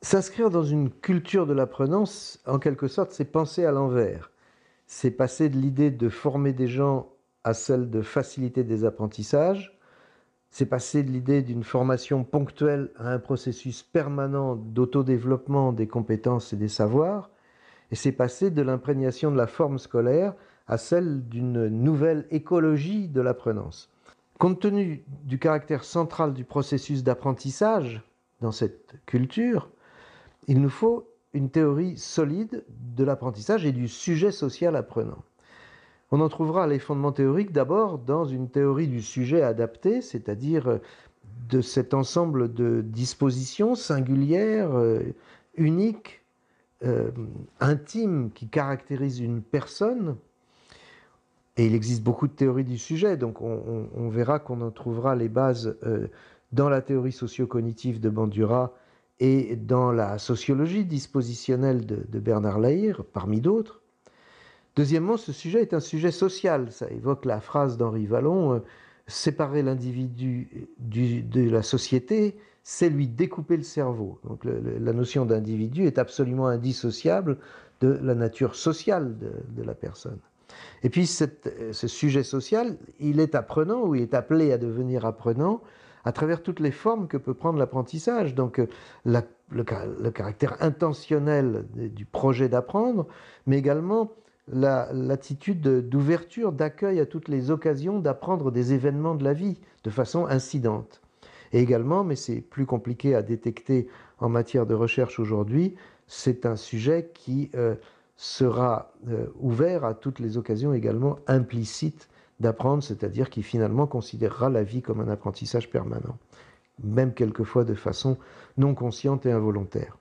S'inscrire dans une culture de l'apprenance, en quelque sorte, c'est penser à l'envers. C'est passer de l'idée de former des gens à celle de faciliter des apprentissages. C'est passer de l'idée d'une formation ponctuelle à un processus permanent d'autodéveloppement des compétences et des savoirs. Et c'est passer de l'imprégnation de la forme scolaire à celle d'une nouvelle écologie de l'apprenance. Compte tenu du caractère central du processus d'apprentissage dans cette culture, il nous faut une théorie solide de l'apprentissage et du sujet social apprenant. On en trouvera les fondements théoriques d'abord dans une théorie du sujet adapté, c'est-à-dire de cet ensemble de dispositions singulières, uniques, intimes, qui caractérisent une personne. Et il existe beaucoup de théories du sujet, donc on verra qu'on en trouvera les bases dans la théorie socio-cognitive de Bandura et dans la sociologie dispositionnelle de Bernard Lahire, parmi d'autres. Deuxièmement, ce sujet est un sujet social. Ça évoque la phrase d'Henri Vallon, séparer l'individu de la société, c'est lui découper le cerveau. Donc la notion d'individu est absolument indissociable de la nature sociale de la personne. Et puis ce sujet social, il est apprenant, ou il est appelé à devenir apprenant, à travers toutes les formes que peut prendre l'apprentissage. Donc le caractère intentionnel du projet d'apprendre, mais également l'attitude d'ouverture, d'accueil à toutes les occasions d'apprendre des événements de la vie de façon incidente. Et également, mais c'est plus compliqué à détecter en matière de recherche aujourd'hui, c'est un sujet qui sera ouvert à toutes les occasions également implicites d'apprendre, c'est-à-dire qui finalement considérera la vie comme un apprentissage permanent, même quelquefois de façon non consciente et involontaire.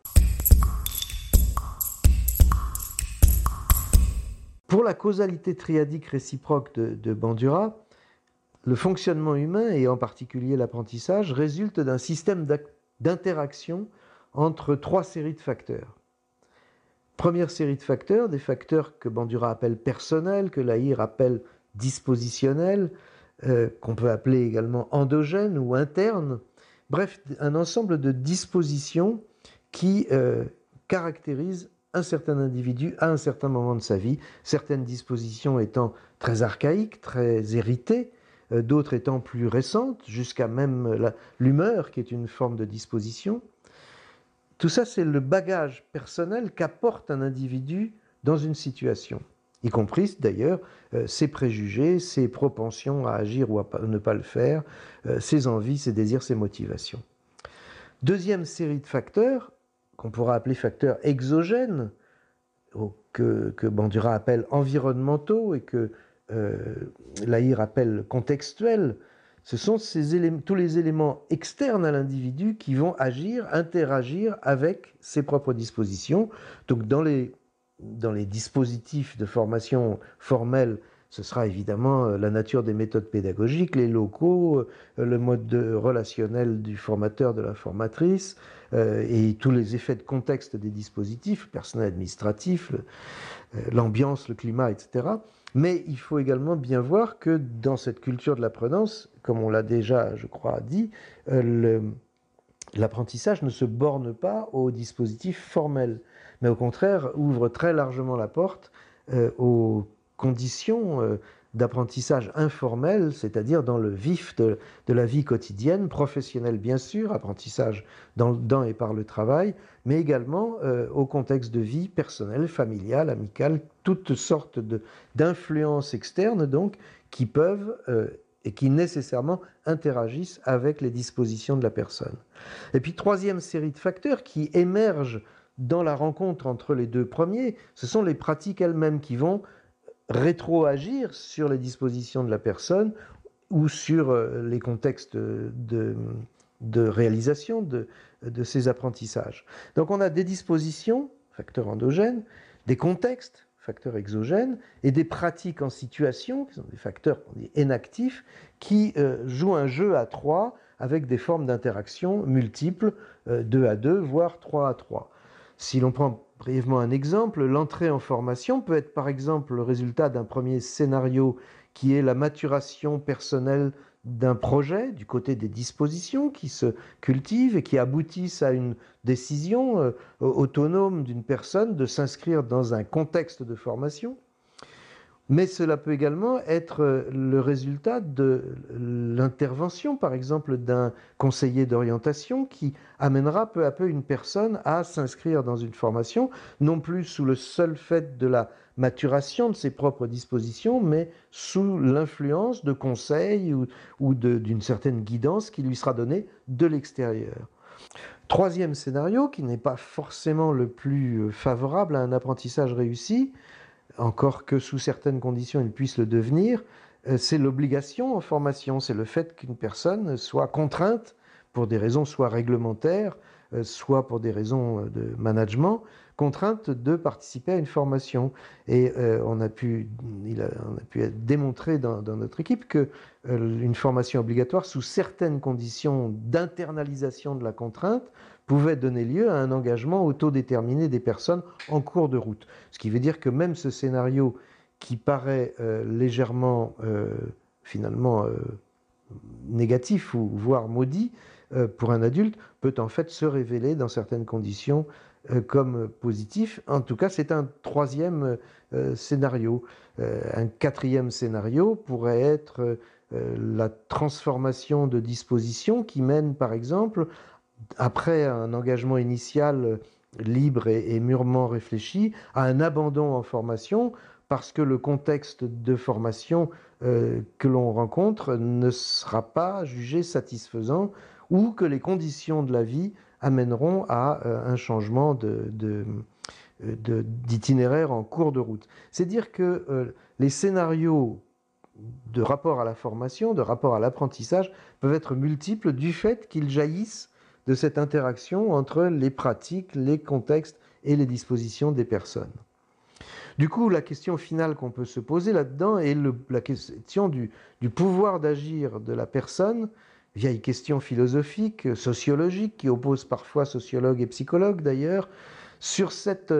Pour la causalité triadique réciproque de Bandura, le fonctionnement humain, et en particulier l'apprentissage, résulte d'un système d'interaction entre trois séries de facteurs. Première série de facteurs, des facteurs que Bandura appelle personnels, que Lahire appelle dispositionnels, qu'on peut appeler également endogènes ou internes. Bref, un ensemble de dispositions qui caractérisent un certain individu à un certain moment de sa vie, certaines dispositions étant très archaïques, très héritées, d'autres étant plus récentes, jusqu'à même l'humeur qui est une forme de disposition. Tout ça, c'est le bagage personnel qu'apporte un individu dans une situation, y compris d'ailleurs ses préjugés, ses propensions à agir ou à ne pas le faire, ses envies, ses désirs, ses motivations. Deuxième série de facteurs, qu'on pourra appeler facteurs exogènes, que Bandura appelle environnementaux et que Lahire appelle contextuels. Ce sont tous les éléments externes à l'individu qui vont agir, interagir avec ses propres dispositions. Donc dans les dispositifs de formation formelle, ce sera évidemment la nature des méthodes pédagogiques, les locaux, le mode relationnel du formateur, de la formatrice, et tous les effets de contexte des dispositifs, personnel administratif, l'ambiance, le climat, etc. Mais il faut également bien voir que dans cette culture de l'apprenance, comme on l'a déjà, je crois, dit, l'apprentissage ne se borne pas aux dispositifs formels, mais au contraire ouvre très largement la porte aux conditions d'apprentissage informel, c'est-à-dire dans le vif de la vie quotidienne, professionnelle bien sûr, apprentissage dans et par le travail, mais également au contexte de vie personnelle, familiale, amicale, toutes sortes d'influences externes donc qui peuvent et qui nécessairement interagissent avec les dispositions de la personne. Et puis troisième série de facteurs qui émergent dans la rencontre entre les deux premiers, ce sont les pratiques elles-mêmes qui vont rétroagir sur les dispositions de la personne ou sur les contextes de réalisation de ces apprentissages. Donc on a des dispositions, facteurs endogènes, des contextes, facteurs exogènes, et des pratiques en situation, qui sont des facteurs qu'on dit inactifs, qui jouent un jeu à trois avec des formes d'interaction multiples, 2 à 2, voire 3 à 3. Si l'on prend brièvement un exemple, l'entrée en formation peut être par exemple le résultat d'un premier scénario qui est la maturation personnelle d'un projet, du côté des dispositions qui se cultivent et qui aboutissent à une décision autonome d'une personne de s'inscrire dans un contexte de formation. Mais cela peut également être le résultat de l'intervention, par exemple, d'un conseiller d'orientation qui amènera peu à peu une personne à s'inscrire dans une formation, non plus sous le seul fait de la maturation de ses propres dispositions, mais sous l'influence de conseils ou d'une certaine guidance qui lui sera donnée de l'extérieur. Troisième scénario, qui n'est pas forcément le plus favorable à un apprentissage réussi, encore que sous certaines conditions il puisse le devenir, c'est l'obligation en formation, c'est le fait qu'une personne soit contrainte pour des raisons soit réglementaires, soit pour des raisons de management, contrainte de participer à une formation. Et on a pu démontrer dans notre équipe que une formation obligatoire sous certaines conditions d'internalisation de la contrainte pouvait donner lieu à un engagement autodéterminé des personnes en cours de route. Ce qui veut dire que même ce scénario qui paraît légèrement finalement négatif ou voire maudit pour un adulte peut en fait se révéler dans certaines conditions comme positif. En tout cas, c'est un troisième scénario. Un quatrième scénario pourrait être la transformation de dispositions qui mène par exemple après un engagement initial libre et mûrement réfléchi, à un abandon en formation parce que le contexte de formation que l'on rencontre ne sera pas jugé satisfaisant ou que les conditions de la vie amèneront à un changement d'itinéraire en cours de route. C'est dire que les scénarios de rapport à la formation, de rapport à l'apprentissage, peuvent être multiples du fait qu'ils jaillissent de cette interaction entre les pratiques, les contextes et les dispositions des personnes. Du coup, la question finale qu'on peut se poser là-dedans est la question du pouvoir d'agir de la personne, vieille question philosophique, sociologique, qui oppose parfois sociologues et psychologues d'ailleurs, sur cette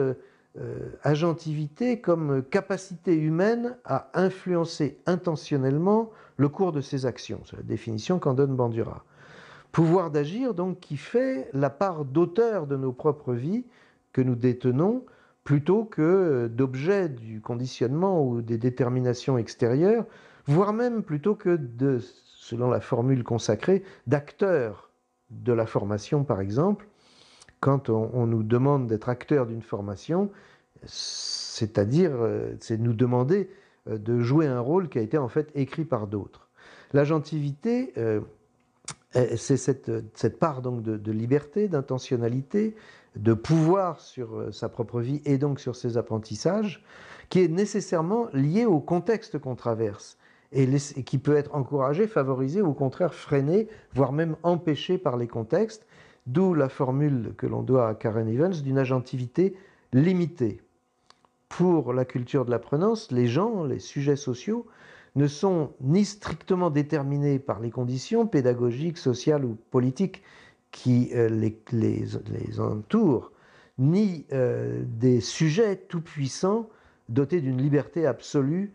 agentivité comme capacité humaine à influencer intentionnellement le cours de ses actions. C'est la définition qu'en donne Bandura. Pouvoir d'agir, donc, qui fait la part d'auteur de nos propres vies que nous détenons, plutôt que d'objet du conditionnement ou des déterminations extérieures, voire même plutôt que selon la formule consacrée, d'acteurs de la formation, par exemple. Quand on nous demande d'être acteur d'une formation, c'est-à-dire, c'est nous demander de jouer un rôle qui a été en fait écrit par d'autres. L'agentivité, c'est cette part donc de liberté, d'intentionnalité, de pouvoir sur sa propre vie et donc sur ses apprentissages, qui est nécessairement liée au contexte qu'on traverse et qui peut être encouragée, favorisée, ou au contraire freinée, voire même empêchée par les contextes, d'où la formule que l'on doit à Karen Evans d'une agentivité limitée. Pour la culture de l'apprenance, les gens, les sujets sociaux, ne sont ni strictement déterminés par les conditions pédagogiques, sociales ou politiques qui les entourent, ni des sujets tout-puissants dotés d'une liberté absolue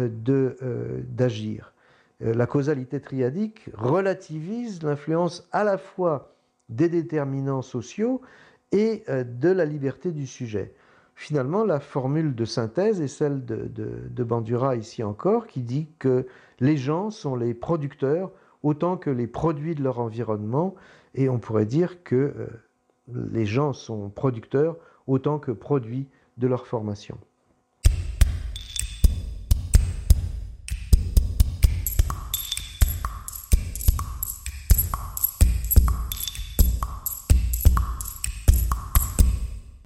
d'agir. La causalité triadique relativise l'influence à la fois des déterminants sociaux et de la liberté du sujet. Finalement, la formule de synthèse est celle de Bandura ici encore, qui dit que les gens sont les producteurs autant que les produits de leur environnement, et on pourrait dire que les gens sont producteurs autant que produits de leur formation.